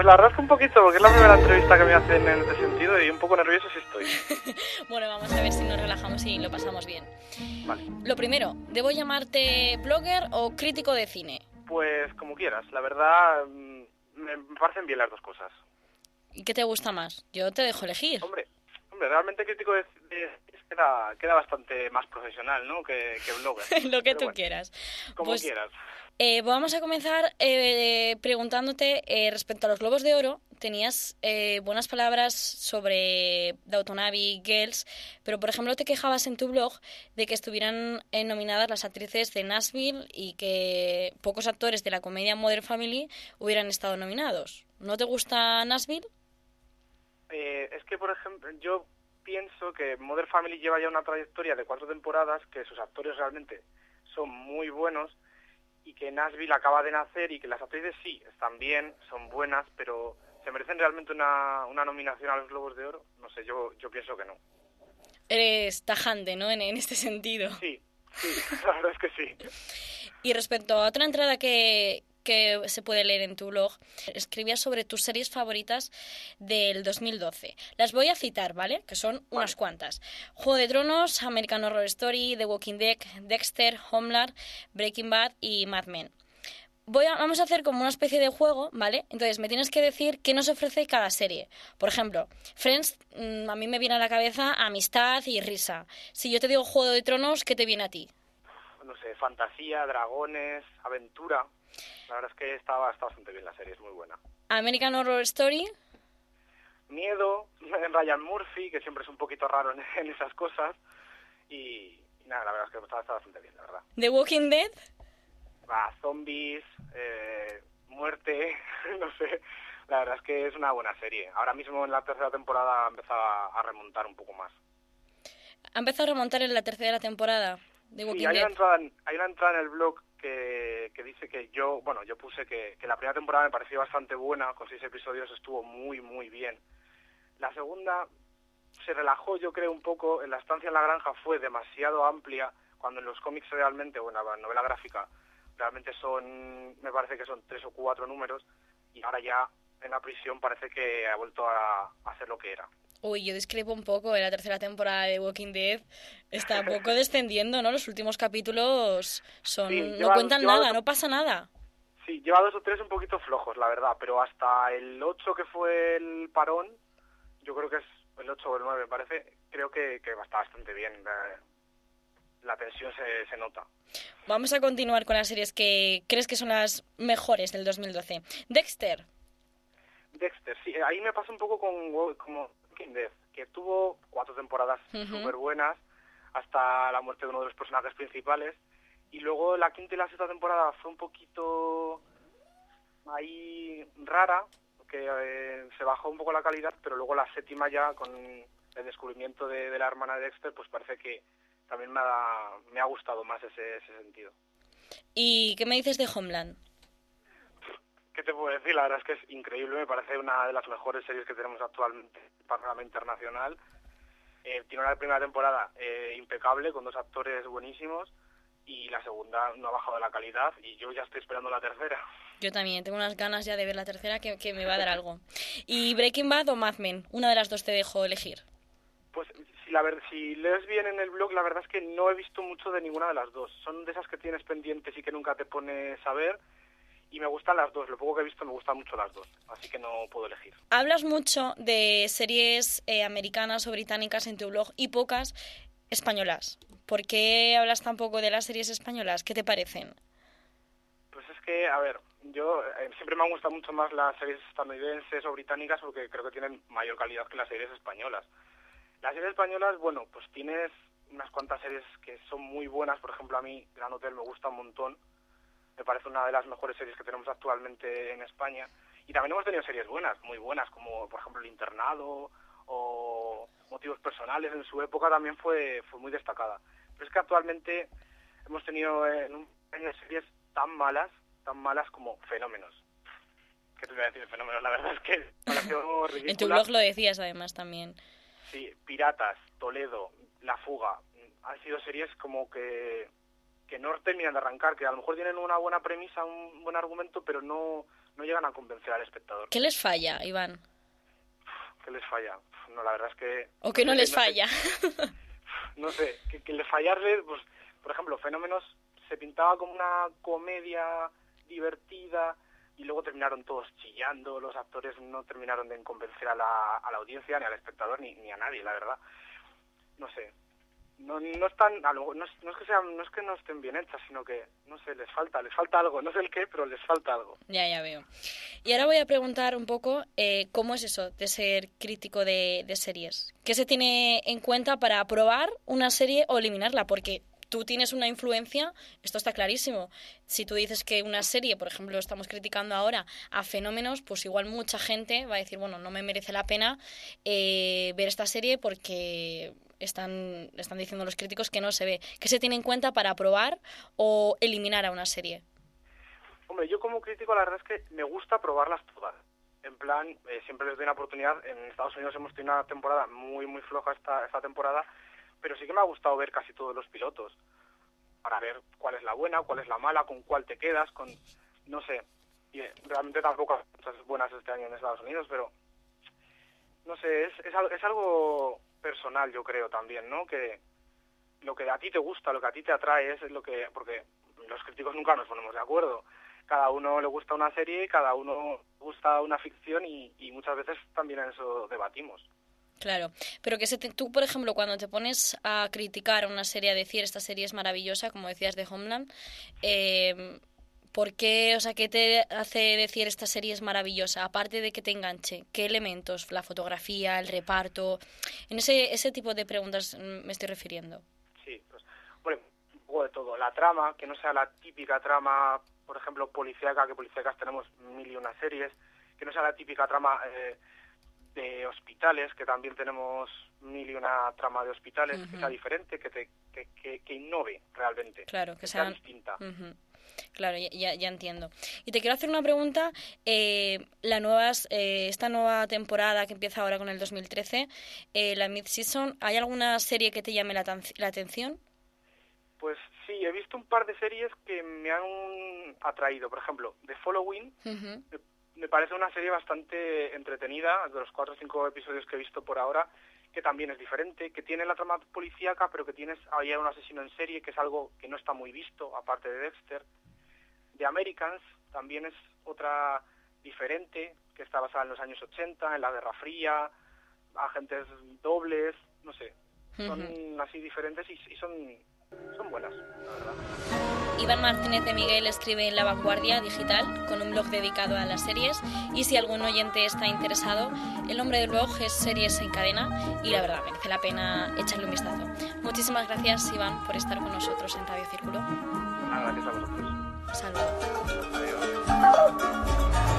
Pues la verdad es que un poquito, porque es la primera entrevista que me hacen en este sentido y un poco nervioso sí estoy. Bueno, vamos a ver si nos relajamos y lo pasamos bien. Vale. Lo primero, ¿debo llamarte blogger o crítico de cine? Pues como quieras, la verdad me parecen bien las dos cosas. ¿Y qué te gusta más? Yo te dejo elegir. Hombre, realmente crítico de queda bastante más profesional, ¿no? Que blogger. Lo que Pero tú bueno, quieras. como Pues, quieras. Vamos a comenzar preguntándote respecto a los Globos de Oro. Tenías buenas palabras sobre Downton Abbey, Girls, pero por ejemplo te quejabas en tu blog de que estuvieran nominadas las actrices de Nashville y que pocos actores de la comedia Modern Family hubieran estado nominados. ¿No te gusta Nashville? Es que, por ejemplo, yo pienso que Modern Family lleva ya una trayectoria de 4 temporadas, que sus actores realmente son muy buenos y que Nashville acaba de nacer y que las actrices sí, están bien, son buenas, pero ¿se merecen realmente una nominación a los Globos de Oro? No sé, yo pienso que no. Eres tajante, ¿no? En este sentido. Sí, la verdad es que sí. Y respecto a otra entrada que se puede leer en tu blog, escribías sobre tus series favoritas del 2012. Las voy a citar, ¿vale? Que son unas cuantas. Juego de Tronos, American Horror Story, The Walking Dead, Dexter, Homeland, Breaking Bad y Mad Men. Vamos a hacer como una especie de juego, ¿vale? Entonces me tienes que decir qué nos ofrece cada serie. Por ejemplo, Friends, a mí me viene a la cabeza amistad y risa. Si yo te digo Juego de Tronos, ¿qué te viene a ti? No sé, fantasía, dragones, aventura. La verdad es que está bastante bien la serie, es muy buena. American Horror Story. Miedo, Ryan Murphy, que siempre es un poquito raro en esas cosas. Y nada, la verdad es que está bastante bien, la verdad. The Walking Dead. Zombies, muerte, no sé. La verdad es que es una buena serie. Ahora mismo en la tercera temporada ha empezado a remontar un poco más. Ha empezado a remontar en la tercera temporada de Walking Sí, hay Dead. Hay una entrada en el blog que dice que yo puse que la primera temporada me pareció bastante buena, con 6 episodios estuvo muy, muy bien. La segunda se relajó, yo creo, un poco. En la estancia en la granja fue demasiado amplia, cuando en los cómics realmente, o en la novela gráfica, realmente me parece que son 3 o 4 números, y ahora ya en la prisión parece que ha vuelto a ser lo que era. Uy, yo discrepo un poco. En la tercera temporada de Walking Dead está un poco descendiendo, ¿no? Los últimos capítulos Sí, no cuentan nada, no pasa nada. Sí, lleva 2 o 3 un poquito flojos, la verdad, pero hasta el 8 que fue el parón, yo creo que es el 8 o el 9, me parece, creo que está bastante bien. La tensión se nota. Vamos a continuar con las series que crees que son las mejores del 2012. Dexter, sí, ahí me pasa un poco como Walking Dead, que tuvo 4 temporadas súper buenas, hasta la muerte de uno de los personajes principales, y luego la quinta y la sexta temporada fue un poquito ahí rara, que se bajó un poco la calidad, pero luego la séptima ya, con el descubrimiento de la hermana de Dexter, pues parece que también me ha gustado más ese sentido. ¿y qué me dices de Homeland? ¿Qué te puedo decir? La verdad es que es increíble, me parece una de las mejores series que tenemos actualmente en el panorama internacional. Tiene una primera temporada impecable, con 2 actores buenísimos, y la segunda no ha bajado la calidad, y yo ya estoy esperando la tercera. Yo también, tengo unas ganas ya de ver la tercera que me va a dar algo. ¿Y Breaking Bad o Mad Men? Una de las dos te dejo elegir. Pues si lees bien en el blog, la verdad es que no he visto mucho de ninguna de las dos. Son de esas que tienes pendientes y que nunca te pones a ver, y me gustan las dos. Lo poco que he visto me gustan mucho las dos, así que no puedo elegir. Hablas mucho de series americanas o británicas en tu blog y pocas españolas. ¿Por qué hablas tan poco de las series españolas? ¿Qué te parecen? Pues es que, a ver, yo siempre me han gustado mucho más las series estadounidenses o británicas, porque creo que tienen mayor calidad que las series españolas. Las series españolas, bueno, pues tienes unas cuantas series que son muy buenas. Por ejemplo, a mí Gran Hotel me gusta un montón. Me parece una de las mejores series que tenemos actualmente en España. Y también hemos tenido series buenas, muy buenas, como por ejemplo El Internado o Motivos Personales. En su época también fue muy destacada. Pero es que actualmente hemos tenido en un año series tan malas como Fenómenos. ¿Qué te voy a decir de Fenómenos? La verdad es que me pareció ridícula. En tu blog lo decías además también. Sí, Piratas, Toledo, La Fuga, han sido series como que no terminan de arrancar, que a lo mejor tienen una buena premisa, un buen argumento, pero no no llegan a convencer al espectador. ¿Qué les falla, Iván? ¿Qué les falla? No, la verdad es que... ¿O que no les falla? No sé, que le fallarle, pues, por ejemplo, Fenómenos se pintaba como una comedia divertida y luego terminaron todos chillando, los actores no terminaron de convencer a la audiencia, ni al espectador, ni a nadie, la verdad. No sé, no están, no es que no estén bien hechas, sino que, no sé, les falta algo, no sé el qué, pero les falta algo. Ya veo. Y ahora voy a preguntar un poco cómo es eso de ser crítico de series. ¿Qué se tiene en cuenta para aprobar una serie o eliminarla? Porque tú tienes una influencia, esto está clarísimo. Si tú dices que una serie, por ejemplo, estamos criticando ahora a Fenómenos, pues igual mucha gente va a decir, bueno, no me merece la pena ver esta serie porque están diciendo los críticos que no se ve. ¿Qué se tiene en cuenta para aprobar o eliminar a una serie? Hombre, yo como crítico la verdad es que me gusta probarlas todas. En plan, siempre les doy una oportunidad. En Estados Unidos hemos tenido una temporada muy floja esta temporada, pero sí que me ha gustado ver casi todos los pilotos para ver cuál es la buena, cuál es la mala, con cuál te quedas, no sé. Y realmente tampoco hay muchas buenas este año en Estados Unidos, pero no sé, es algo personal, yo creo también, ¿no? Que lo que a ti te gusta, lo que a ti te atrae es lo que... Porque los críticos nunca nos ponemos de acuerdo. Cada uno le gusta una serie, cada uno le gusta una ficción y muchas veces también en eso debatimos. Claro, pero tú, por ejemplo, cuando te pones a criticar una serie, a decir esta serie es maravillosa, como decías de Homeland, ¿por qué, o sea, qué te hace decir esta serie es maravillosa? Aparte de que te enganche, ¿qué elementos? La fotografía, el reparto, en ese tipo de preguntas me estoy refiriendo. Sí, pues, bueno, un poco de todo. La trama, que no sea la típica trama, por ejemplo, policíaca, que policíacas tenemos 1001 series, que no sea la típica trama de hospitales, que también tenemos 1001 trama de hospitales, que sea diferente, que innove realmente, claro, que sea distinta. Claro, ya entiendo. Y te quiero hacer una pregunta. Esta nueva temporada que empieza ahora con el 2013, la mid-season, ¿hay alguna serie que te llame la atención? Pues sí, he visto un par de series que me han atraído. Por ejemplo, The Following, me parece una serie bastante entretenida, de los 4 o 5 episodios que he visto por ahora, que también es diferente, que tiene la trama policíaca, pero que hay un asesino en serie, que es algo que no está muy visto, aparte de Dexter. The Americans también es otra diferente, que está basada en los años 80, en la Guerra Fría, agentes dobles, no sé, son así diferentes y son buenas, la verdad. Iván Martínez de Miguel escribe en La Vanguardia Digital, con un blog dedicado a las series, y si algún oyente está interesado, el nombre del blog es Series en Cadena, y la verdad merece la pena echarle un vistazo. Muchísimas gracias, Iván, por estar con nosotros en Radio Círculo. Nada, gracias a vosotros. Saludos. Adiós.